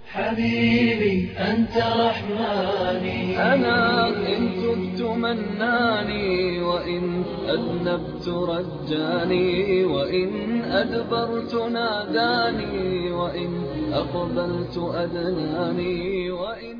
حبيبي أنت رحماني، أنا إن تبت مناني، وإن أذنبت رجاني، وإن أدبرت ناداني، وإن أقبلت أدناني،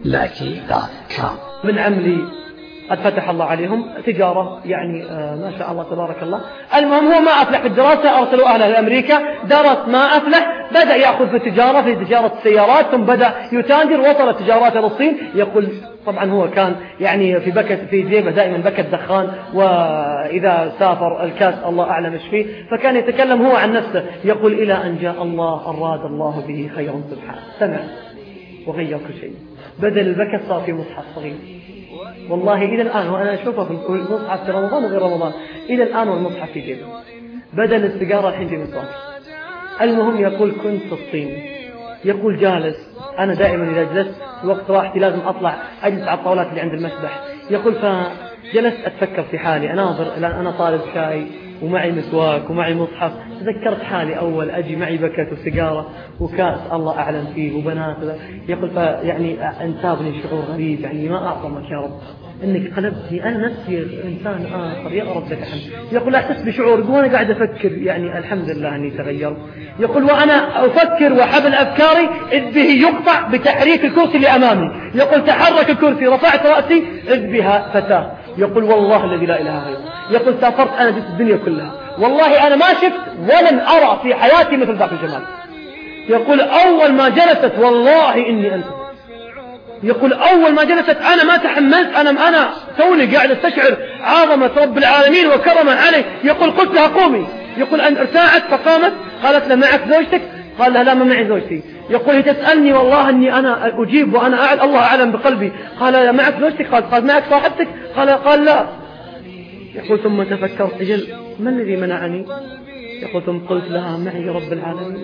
من عملي قد فتح الله عليهم تجارة يعني ما شاء الله تبارك الله. المهم هو ما أفلح في الدراسة، أرسلوا أهله لأمريكا، درس ما أفلح، بدأ يأخذ في التجارة، في تجارة السيارات، ثم بدأ يتاجر، وصل تجارات للصين. يقول طبعا هو كان يعني في جيبه دائما بكت دخان، وإذا سافر الكاس الله أعلم ايش فيه، فكان يتكلم هو عن نفسه يقول إلى أن جاء الله أراد الله به خيرا سبحانه، سمع وغير كل شيء. بدل البكت صار في مصحف صغير، والله إلى الآن وأنا أشوفه في المصحف في رمضان وغير رمضان، إلى الآن والمصحف في جيبه، بدل السيجارة الحين في مسواك. المهم يقول كنت في الصين، يقول جالس أنا دائما إذا جلست وقت راحتي لازم أطلع أجلس على الطاولات اللي عند المسبح. يقول فجلست أتفكر في حالي، أناظر أنا طالب شاي ومعي مسواك ومعي مصحف، تذكرت حالي أول أجي معي بكت وسيجارة وكأس الله أعلم فيه وبنات. يقول يعني انتابني شعور غريب، يعني ما أعظمك يا رب إنك قلبتني أنا نفسي إنسان آخر، يا رب لك الحمد. يقول أحس بشعور وأنا قاعد أفكر يعني الحمد لله أني تغيرت. يقول وأنا أفكر وحبل أفكاري إذ به يقطع بتحريك الكرسي اللي أمامي. يقول تحرك الكرسي، رفعت رأسي إذ بها فتاة. يقول والله الذي لا إله غيره، يقول سافرت أنا جئت الدنيا كلها، والله أنا ما شفت ولن أرى في حياتي مثل ذاك الجمال. يقول أول ما جلست والله إني أنت، يقول أول ما جلست أنا ما تحملت، أنا توني قاعد استشعر عظمة رب العالمين وكرمه علي. يقول قلت لها قومي، يقول أن ارتاعت فقامت، قالت له معك زوجتك؟ قال لها لا ما معي زوجتي. يقول هي تسألني والله أني أنا أجيب وأنا أعلم الله أعلم بقلبي. قال لا معك زوجتك؟ قال معك صاحبتك؟ قال لا. يقول ثم تفكرت أجل ما الذي منعني؟ يقول ثم قلت لها معي رب العالمين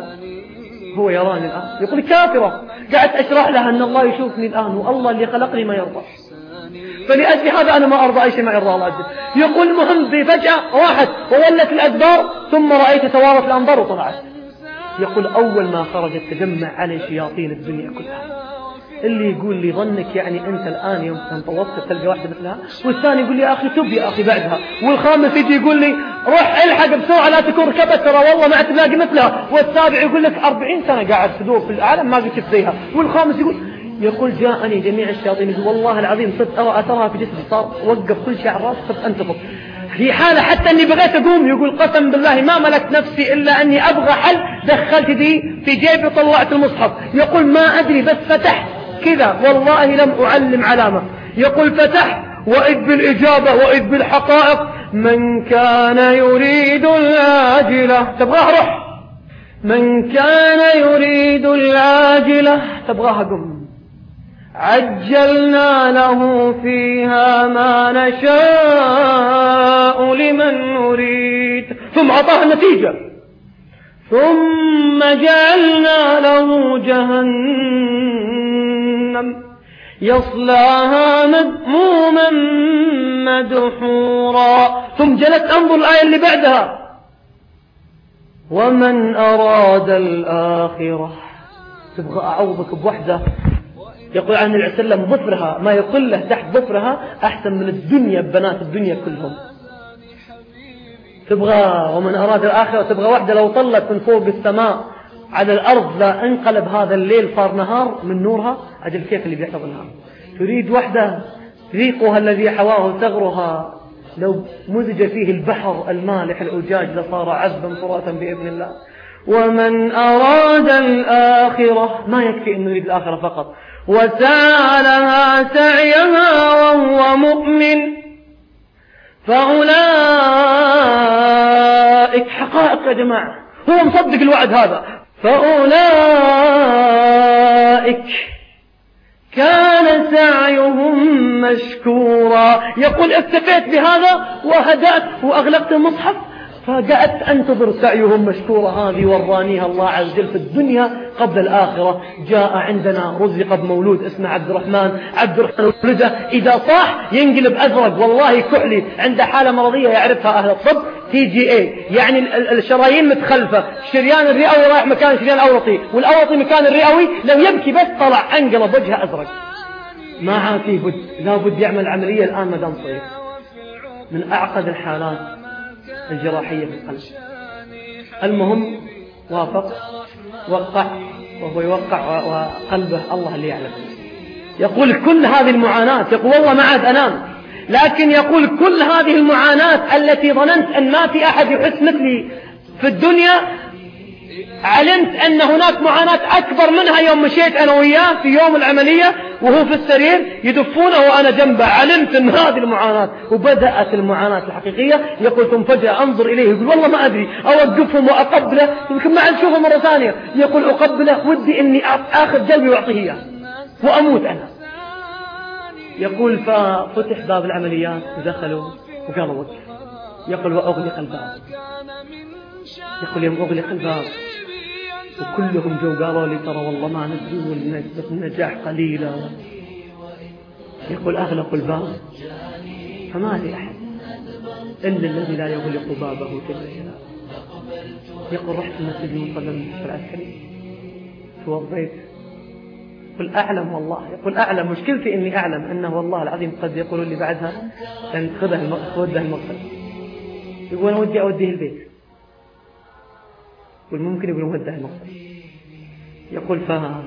هو يراني الآن. يقول كافرة قاعد أشرح لها أن الله يشوفني الآن والله اللي خلقني ما يرضى، فلأجل هذا أنا ما أرضى أي شيء ما يرضى الله عز وجل. يقول المهم فجأة راحت وولت الأدبار، ثم رأيت توارت الأنظار وطلعت. يقول أول ما خرجت تجمع علي شياطين الدنيا كلها، اللي يقول لي ظنك يعني أنت الآن يوم تنطوطت تلقى واحدة مثلها، والثاني يقول لي أخي تب يا أخي بعدها، والخامس يجي يقول لي روح الحق بسرعة لا تكون ركبت ترى والله ما تلاقي مثلها، والسابع يقول لك 40 سنة قاعد تدور في العالم ما قد شفت زيها، والخامس يقول جاءني جميع الشياطين، يقول والله العظيم صرت أثرها في جسدي، صار وقف كل شيء على راسي، صرت أنتفض في حالة حتى أني بغيت أقوم. يقول قسم بالله ما ملكت نفسي إلا أني أبغى حل، دخلت دي في جيبي وطلعت المصحف. يقول ما أدري بس فتحت كذا والله لم أعلم علامة. يقول فتحت وإذ بالإجابة وإذ بالحقائق، من كان يريد العاجلة تبغاها روح، من كان يريد العاجلة تبغاها قم، عجلنا له فيها ما نشاء لمن نريد، ثم أعطاها النتيجة، ثم جعلنا له جهنم يصلاها مذموما مدحورا. ثم جلست أنظر الآية اللي بعدها، ومن أراد الآخرة، تبغى أعوضك بوحدة. يقول عن النبي صلى الله عليه وسلم ظفرها ما يقول له تحت ظفرها أحسن من الدنيا ببنات الدنيا كلهم. تبغى ومن أراد الآخرة، تبغى واحدة لو طلت من فوق السماء على الأرض لا انقلب هذا الليل صار نهار من نورها، أجل كيف اللي بيحفظ النهار. تريد واحدة ريقها الذي حواه ثغرها لو مزج فيه البحر المالح الأجاج لصار عذبا فراتا بإذن الله. ومن أراد الآخرة ما يكفي أنه يريد الآخرة فقط، وسعى لها سعيها وهو مؤمن فأولئك حقائق يا جماعة، هو مصدق الوعد هذا، فأولئك كان سعيهم مشكورا. يقول اكتفيت بهذا وهدأت وأغلقت المصحف، فقعدت أنتظر سعيهم مشكورا. هذه ورانيها الله عز وجل في الدنيا قبل الآخرة. جاء عندنا رزق بمولود اسمه عبد الرحمن ولده إذا صاح ينقلب أزرق والله كحلي، عنده حالة مرضية يعرفها أهل الطب، TGA، يعني الشرايين متخلفة، الشريان الرئوي رايح مكان الشريان الأورطي والأورطي مكان الرئوي، لو يبكي بس طلع انقلب وجهه أزرق. ما عاد فيه بد، لا بد يعمل عملية الآن مدام صغير. من أعقد الحالات الجراحية في القلب. المهم وافق، وقع، وهو يوقع وقلبه الله اللي يعلم. يقول كل هذه المعاناة، يقول والله ما عاد أنام، لكن يقول كل هذه المعاناة التي ظننت أن ما في أحد يحس مثلي في الدنيا، علمت أن هناك معاناة أكبر منها يوم مشيت أنا وياه في يوم العملية وهو في السرير يدفونه وأنا جنبه. علمت أن هذه المعاناة، وبدأت المعاناة الحقيقية. يقول ثم فجأة أنظر إليه يقول والله ما أدري، أوقفهم وأقبله، يمكن ما أشوفه مرة ثانية. يقول أقبله ودي أني أخذ جلبي وأعطيه إياه وأموت أنا. يقول ففتح باب العمليات ودخلوا وقالوا وقف. يقول وأغلق الباب. يقول يوم أغلق الباب وكلهم جو قالوا لي ترى والله ما ندري نسبة النجاح قليلة. يقول أغلقوا الباب فما لي أحد إلا الذي لا يغلق بابه كله. يقول رحت المسجد وصلى في العسكري توضيت. يقول أعلم والله، يقول أعلم مشكلتي إني أعلم أنه والله العظيم قد يقولوا لي بعدها لن تودها المغسل. يقول أنا ودي أوديه البيت، يقول ممكن يقول ودها المغسل. يقول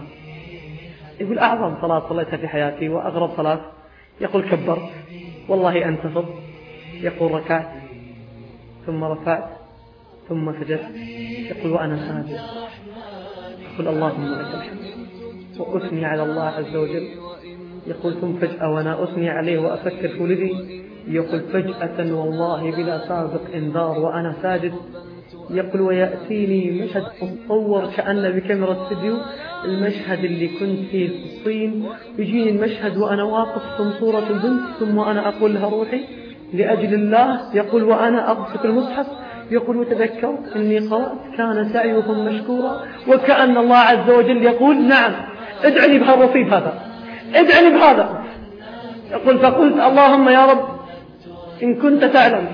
يقول أعظم صلاة صليتها في حياتي وأغرب صلاة. يقول كبرت والله أنتفض. يقول ركعت ثم رفعت ثم سجدت. يقول وأنا ساجد يقول اللهم لك الحمد وأثني على الله عز وجل. يقول ثم فجأة وأنا أثني عليه وأفكر في ولدي، يقول فجأة والله بلا سابق إنذار وأنا ساجد، يقول ويأتيني مشهد مصور كأنه بكاميرا استديو، المشهد اللي كنت فيه في الصين، يجيني المشهد وأنا واقف ثم صورة البنت، ثم أنا أقول لها روحي لأجل الله. يقول وأنا أقصف المصحف، يقول وتذكرت أني قرأت كان سعيهم مشكورا، وكأن الله عز وجل يقول نعم ادعني بهالرصيد هذا، ادعني بهذا. يقول فقلت اللهم يا رب إن كنت تعلم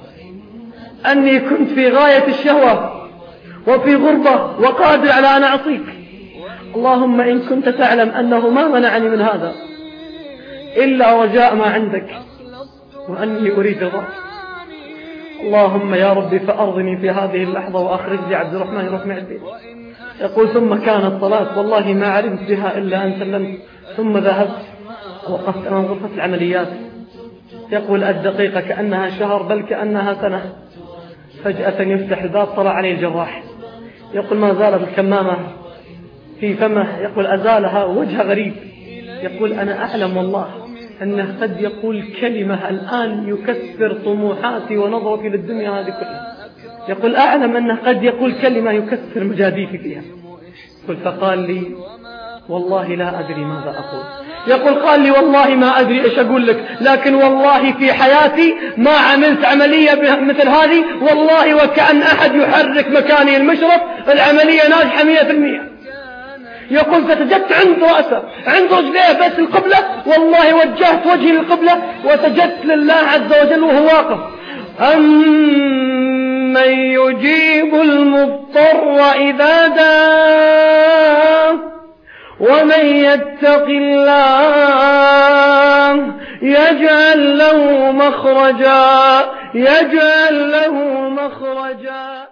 أني كنت في غاية الشهوة وفي غربة وقادر على أن أعصيك، اللهم إن كنت تعلم أنه ما منعني من هذا إلا رجاء ما عندك وأني أريد رضاك، اللهم يا ربي فأرضني في هذه اللحظة وأخرج لي عبد الرحمن يروح مع البيت. يقول ثم كانت صلاة والله ما علمت بها إلا أن سلمت، ثم ذهبت وقفت أمام غرفة العمليات. يقول الدقيقة كأنها شهر بل كأنها سنة. فجأة يفتح الباب طلع عليه الجراح. يقول ما زالت الكمامة في فمه، يقول أزالها وجه غريب. يقول أنا أعلم والله أنه قد يقول كلمة الآن يكسر طموحاتي ونظرتي للدنيا هذه كلها. يقول أعلم أنه قد يقول كلمة يكسر مجاديفي فيها. يقول فقال لي والله لا أدري ماذا أقول. يقول قال لي والله ما أدري إيش أقول لك، لكن والله في حياتي ما عملت عملية مثل هذه، والله وكأن أحد يحرك مكاني المشرف، العملية ناجحة 100%. يقول فسجدت عند رأسه عند رجليه بس القبلة، والله وجهت وجهي للقبلة وسجدت لله عز وجل وهو واقف. أمن يجيب المضطر إذا دعاه ومن يتق الله يجعل له مخرجا